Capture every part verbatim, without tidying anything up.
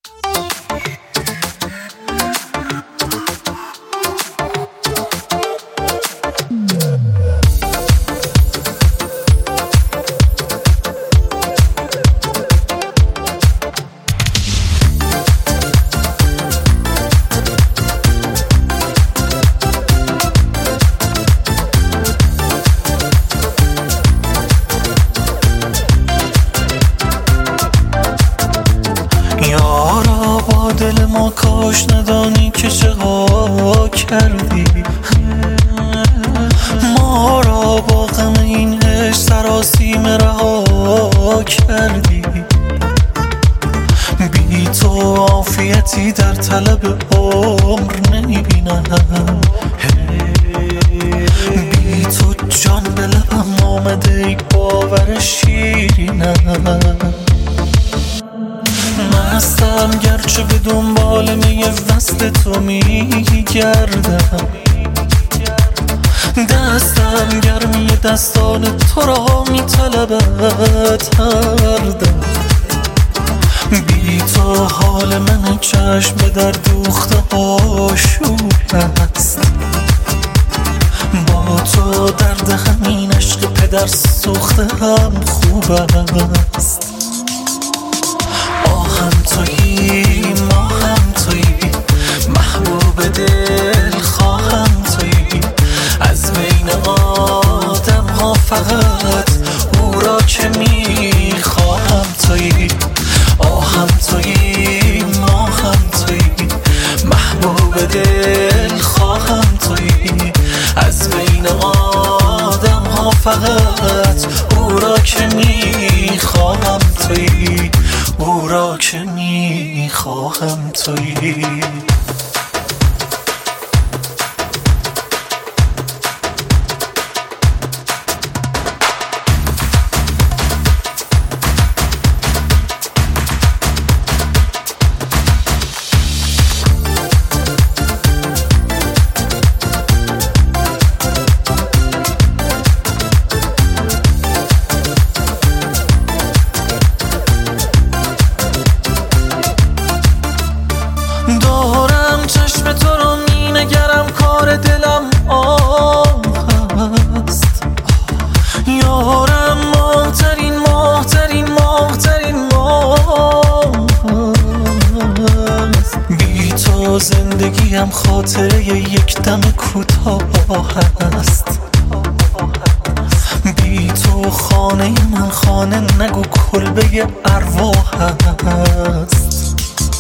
یارا با دل ما کاش ندانی که چه ها کردی، ما را با غم این عشق سراسیم رها کردی. بی تو عافیتی در طلب عمر نمیبینم، بی تو جان به لبم آمده ای باور شیرینم. مستم گرچه به دنبال می وصل تو میگردم، دستم گرمی دستان تو را میطلبد هر دم. بی تو حال من چشم به در دوخته آشوب است، با تو درد همین عشق پدر سوخته هم خوب است. آهم تویی، ماهم تویی، محبوب دل خواهم تویی. از بین آدم ها فقط او را که میخواهم تویی. آهم تویی، ماهم تویی، محبوب دل خواهم تویی. از بین آدم ها فقط او را که میخواهم تویی، او را که میخواهم تویی. دارم چشم تو رو می نگرم، کار دلم آه هست. یارم ماهترین ماهترین ماهترین ماه هست. بی تو زندگیم خاطره یک دم کوتاه هست. بی تو خانه من خانه نگو کلبه ارواح هست.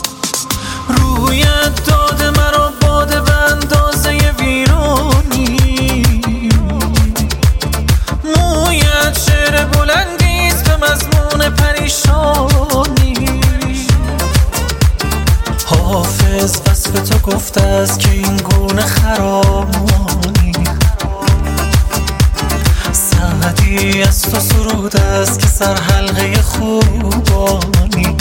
رویت داده مرا باده به اندازه ویرانی، مویت شعر بلندیست به مضمون پریشانی. حافظ وصف تو گفته است که این گونه خرامی، سعدی از تو سرود است که سر حلقه خوبانی.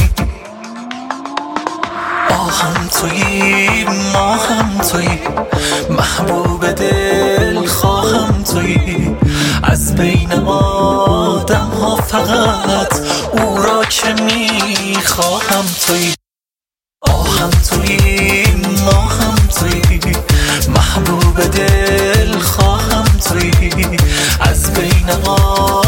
آهم تویی، ماهم تویی، محبوب دل خواهم تویی. از بین آدم ها فقط او را که میخواهم تویی. آهم تویی، ماهم تویی، محبوب دل خواهم تویی. از بین آدم